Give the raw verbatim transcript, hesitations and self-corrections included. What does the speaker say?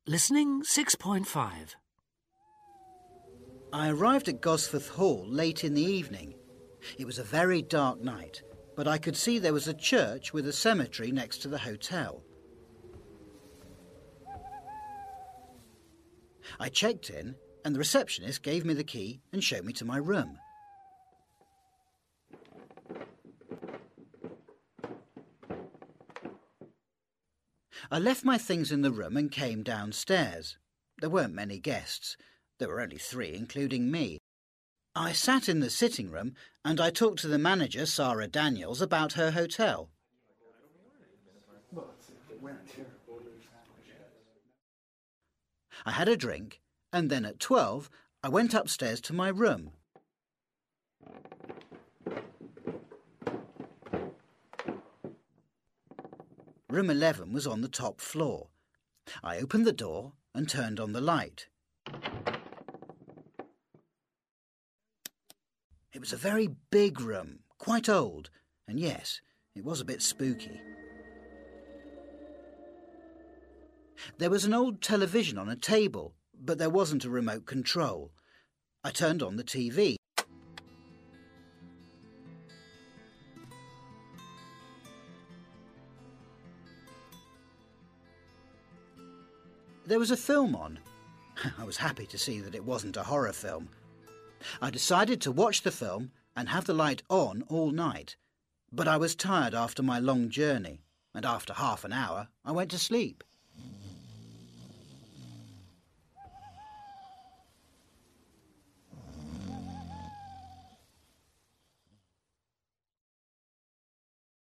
Listening six point five. I arrived at Gosforth Hall late in the evening. It was a very dark night, but I could see there was a church with a cemetery next to the hotel. I checked in, and the receptionist gave me the key and showed me to my room. I left my things in the room and came downstairs. There weren't many guests. There were only three, including me. I sat in the sitting room and I talked to the manager, Sarah Daniels, about her hotel. I had a drink, and then at twelve I went upstairs to my room. Room eleven was on the top floor. I opened the door and turned on the light. It was a very big room, quite old, and yes, it was a bit spooky. There was an old television on a table, but there wasn't a remote control. I turned on the T V. There was a film on. I was happy to see that it wasn't a horror film. I decided to watch the film and have the light on all night, but I was tired after my long journey, and after half an hour I went to sleep.